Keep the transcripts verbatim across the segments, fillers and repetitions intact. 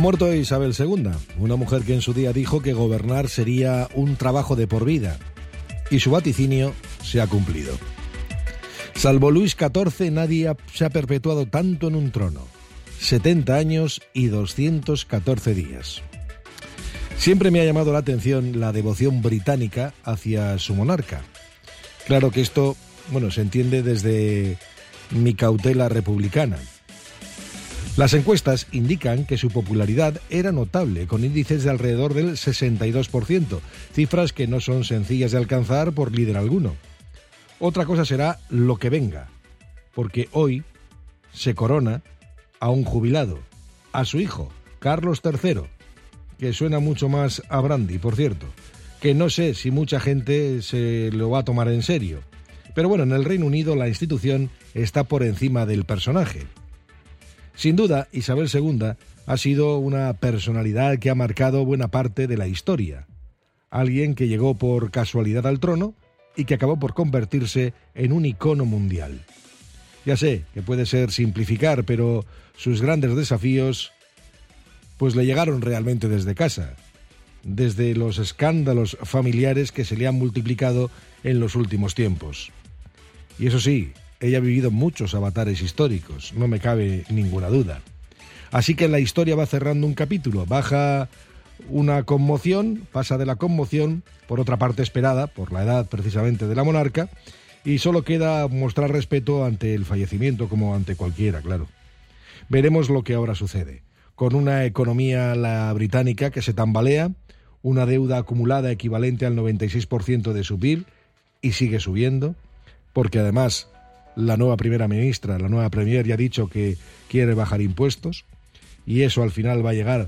muerto Isabel segunda, una mujer que en su día dijo que gobernar sería un trabajo de por vida, y su vaticinio se ha cumplido. Salvo Luis catorce, nadie ha, se ha perpetuado tanto en un trono. setenta años y doscientos catorce días. Siempre me ha llamado la atención la devoción británica hacia su monarca. Claro que esto, bueno, se entiende desde mi cautela republicana. Las encuestas indican que su popularidad era notable, con índices de alrededor del sesenta y dos por ciento, cifras que no son sencillas de alcanzar por líder alguno. Otra cosa será lo que venga, porque hoy se corona a un jubilado, a su hijo, Carlos tercero, que suena mucho más a brandy, por cierto, que no sé si mucha gente se lo va a tomar en serio. Pero bueno, en el Reino Unido la institución está por encima del personaje. Sin duda, Isabel segunda ha sido una personalidad que ha marcado buena parte de la historia. Alguien que llegó por casualidad al trono y que acabó por convertirse en un icono mundial. Ya sé que puede ser simplificar, pero sus grandes desafíos pues le llegaron realmente desde casa, desde los escándalos familiares que se le han multiplicado en los últimos tiempos. Y eso sí, ella ha vivido muchos avatares históricos, no me cabe ninguna duda. Así que la historia va cerrando un capítulo, baja una conmoción, pasa de la conmoción, por otra parte esperada, por la edad precisamente de la monarca, y solo queda mostrar respeto ante el fallecimiento como ante cualquiera, claro. Veremos lo que ahora sucede, con una economía, la británica, que se tambalea, una deuda acumulada equivalente al noventa y seis por ciento de su P I B, y sigue subiendo, porque además la nueva primera ministra, la nueva premier, ya ha dicho que quiere bajar impuestos, y eso al final va a llegar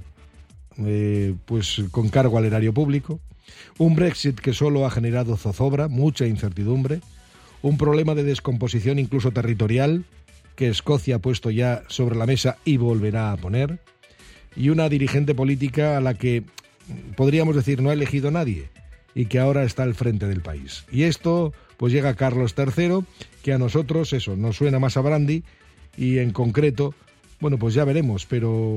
eh, pues con cargo al erario público, un Brexit que solo ha generado zozobra, mucha incertidumbre, un problema de descomposición incluso territorial que Escocia ha puesto ya sobre la mesa y volverá a poner, y una dirigente política a la que podríamos decir no ha elegido nadie y que ahora está al frente del país. Y esto pues llega Carlos tercero, que a nosotros eso nos suena más a brandy, y en concreto, bueno, pues ya veremos, pero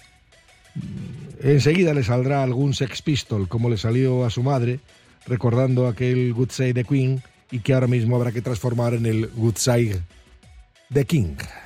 enseguida le saldrá algún Sex Pistol como le salió a su madre, recordando aquel God Save the Queen, y que ahora mismo habrá que transformar en el God Save the King.